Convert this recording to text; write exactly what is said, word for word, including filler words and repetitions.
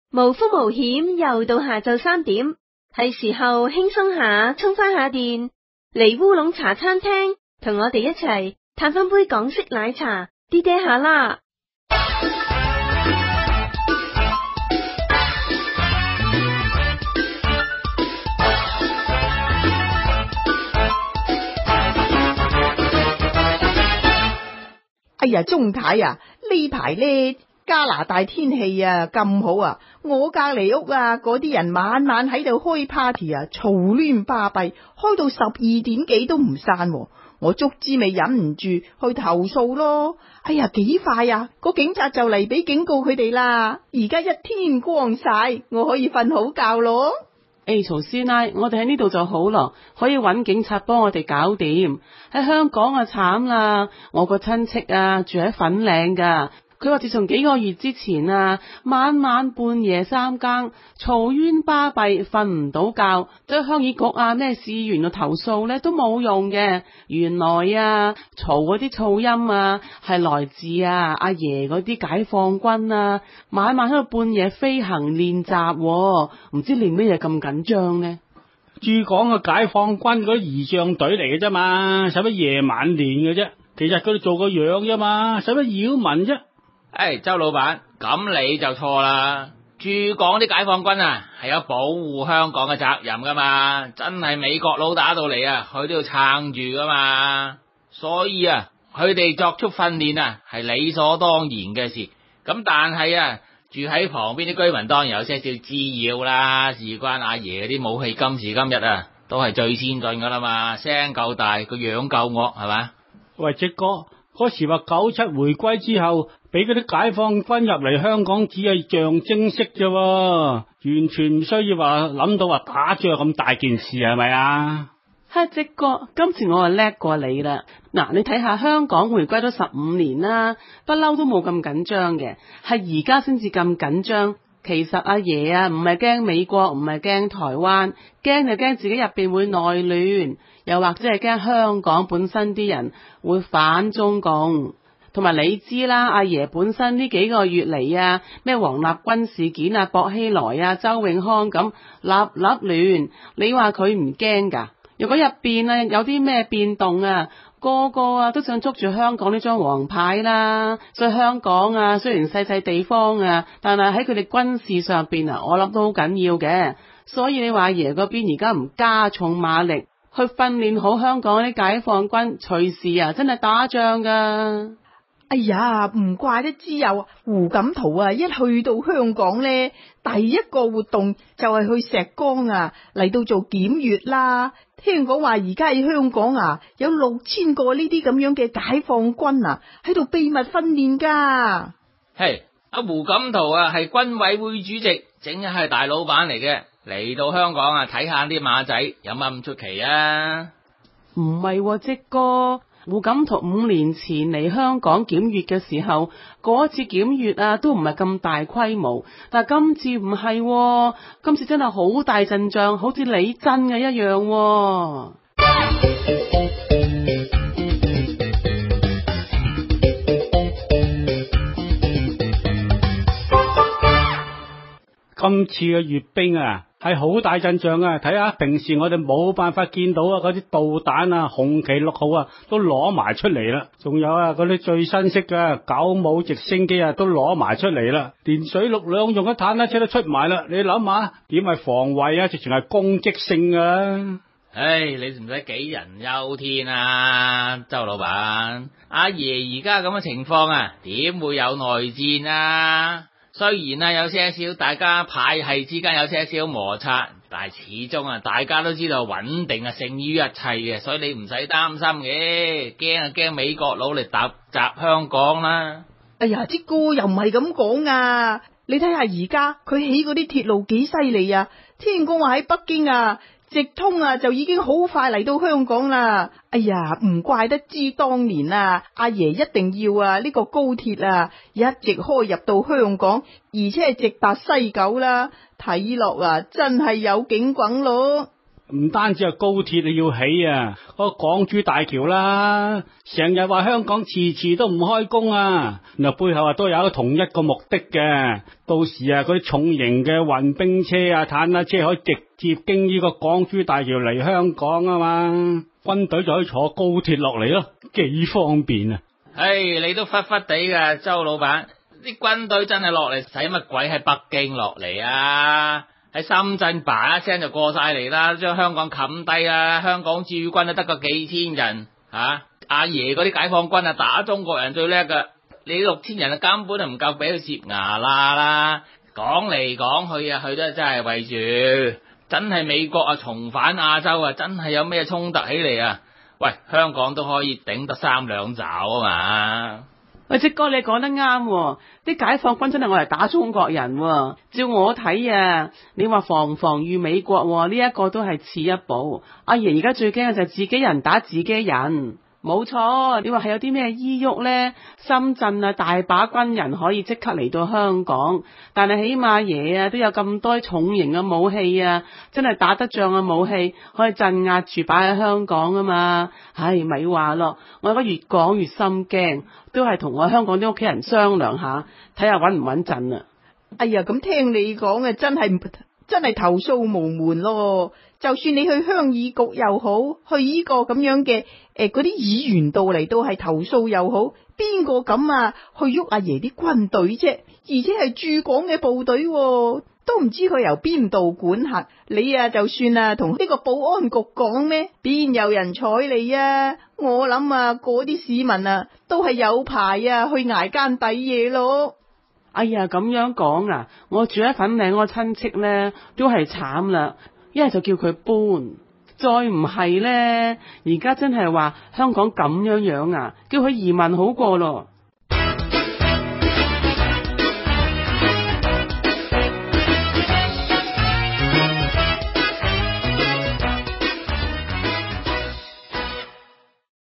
無風無險又到下晝三點，係時候輕鬆下，充翻下電，嚟烏龍茶餐廳同我哋一齊嘆翻杯港式奶茶，啲爹下啦。 哎呀，鍾太啊，呢排呢加拿大天氣啊咁好啊，我隔離屋啊嗰啲人晚晚喺度開 party 啊，嘈亂巴閉，開到十二點幾都唔散喎。我足之未忍唔住去投訴咯。哎呀，幾快啊，個警察就嚟俾警告佢哋啦。而家一天光晒，我可以瞓好覺咯。 誒，曹師奶，我哋喺呢度就好咯，可以揾警察幫我哋搞掂。喺香港啊慘啦，我個親戚啊住喺粉嶺噶，佢話自從幾個月之前啊，晚晚半夜三更嘈冤巴閉，瞓唔到覺，對鄉議局啊咩市議員度投訴咧都冇用嘅。原來啊嘈嗰啲噪音啊係來自啊阿爺嗰啲解放軍啊，晚晚喺度半夜飛行練習，唔知練咩嘢咁緊張呢？ 駐港嘅解放軍嗰啲儀仗隊嚟嘅啫嘛，使乜夜晚練嘅啫？其實佢哋做個樣啫嘛，使乜擾民啫？ 誒，周老闆，咁你就錯啦。駐港啲解放軍啊，係有保護香港嘅責任噶嘛，真係美國佬打到嚟啊，佢都要撐住噶嘛。所以啊，佢哋作出訓練啊，係理所當然嘅事。咁但係啊，住喺旁邊啲居民當然有些少滋擾啦。事關阿爺嗰啲武器，今時今日啊，都係最先進噶啦嘛，聲夠大，個樣夠惡，係嘛？ 喂，直哥，嗰時話九七回歸之後，俾嗰啲解放軍入嚟香港，只係象徵式啫，完全唔需要話諗到話打仗咁大件事，係咪啊？ 哈，直哥，今次我就叻過你啦。嗱，你睇下香港回歸咗十五年啦，不嬲都冇咁緊張嘅，係而家先至咁緊張。其實阿爺啊，唔係驚美國，唔係驚台灣，驚就驚自己入邊會內亂，又或者係驚香港本身啲人會反中共。同埋你知啦，阿爺本身呢幾個月嚟啊，咩黃立軍事件啊、薄熙來啊、周永康咁立立亂，你話佢唔驚噶？如果入邊啊有啲咩變動啊，個個啊都想捉住香港呢張黃牌啦。所以香港啊，雖然細細地方啊，但係喺佢哋軍事上邊啊，我諗都好緊要嘅。所以你話阿爺嗰邊而家唔加重馬力去訓練好香港啲解放軍，隨時啊真係打仗噶。 哎呀，唔怪得之有胡錦濤啊，一去到香港呢，第一個活動就係去石崗啊，嚟到做檢閱啦。聽講話而家喺香港啊，有六千個呢啲咁樣嘅解放軍啊，喺度秘密訓練噶。 係阿胡錦濤啊，係軍委會主席，整日係大老闆嚟嘅，嚟到香港啊，睇下啲馬仔，有乜咁出奇啊？ 唔係，即哥。胡錦濤五年前嚟香港檢閱嘅時候，嗰一次檢閱啊都唔係咁大規模，但係今次唔係，今次真係好大陣仗，好似李真嘅一樣。 今次嘅閱兵啊，係好大陣仗啊！睇下平時我哋冇辦法見到啊，嗰啲導彈啊、紅旗六號啊，都攞埋出嚟啦。仲有啊，嗰啲最新式嘅九五直升機啊，都攞埋出嚟啦。連水陸兩用嘅坦克車都出埋啦。你諗下，點係防衛啊？直情係攻擊性啊！ 唉，你唔使杞人憂天啊，周老闆。阿爺而家咁嘅情況啊，點會有內戰啊？雖然啊有些少大家派系之間有些少摩擦，但係始終啊大家都知道穩定啊勝於一切嘅，所以你唔使擔心嘅。驚啊驚美國佬嚟突襲香港啦！ 哎呀，即哥又唔係咁講啊！你睇下而家佢起嗰啲鐵路幾犀利啊！聽講話喺北京啊直通啊就已經好快嚟到香港啦！哎呀，唔怪得知當年啊阿爺一定要啊呢個高鐵啊一直開入到香港，而且係直達西九啦，睇落啊真係有景轟咯！ 唔單止係高鐵你要起啊，個港珠大橋啦，成日話香港遲遲都唔開工啊，嗱背後啊都有一個同一個目的嘅，到時啊嗰啲重型嘅運兵車啊、坦克車可以直接經呢個港珠大橋嚟香港啊嘛，軍隊就可以坐高鐵落嚟咯，幾方便啊！ 唉，你都忽忽地噶，周老闆，啲軍隊真係落嚟，使乜鬼喺北京落嚟啊？喺深圳叭一聲就過晒嚟啦，將香港冚低啦！香港駐軍都得個幾千人，吓、啊、阿爺嗰啲解放軍啊打中國人最叻噶，你六千人啊根本就唔夠俾佢攝牙啦啦！講嚟講去啊，佢都真係為住，真係美國啊重返亞洲啊，真係有咩衝突起嚟啊？喂，香港都可以頂得三兩爪啊嘛！ 喂，積哥你講得啱，啲解放軍真係我嚟打中國人，照我睇啊，你話防唔防禦美國呢一個都係次一步。阿爺而家最驚嘅就係自己人打自己人。冇錯，你話係有啲咩依郁呢？深圳啊，大把軍人可以即刻嚟到香港，但係起碼爺啊都有咁多重型嘅武器啊，真係打得仗嘅武器可以鎮壓住擺喺香港啊嘛。唉，咪話咯，我而家越講越心驚，都係同我香港啲屋企人商量下，睇下穩唔穩陣啊。 哎呀，咁聽你講嘅真係真係投訴無門咯。就算你去鄉議局又好，去呢個咁樣嘅誒嗰啲議員度嚟都係投訴又好，邊個咁啊去喐阿爺啲軍隊啫？而且係駐港嘅部隊，都唔知佢由邊度管轄。你啊就算啊同呢個保安局講咩，邊有人睬你啊？我諗啊嗰啲市民啊都係有排啊去挨奸底嘢咯。 哎呀，咁樣講啊，我住喺粉嶺嗰個親戚咧都係慘啦。一係就叫佢搬，再唔係呢，而家真係話香港咁樣樣啊，叫佢移民好過咯。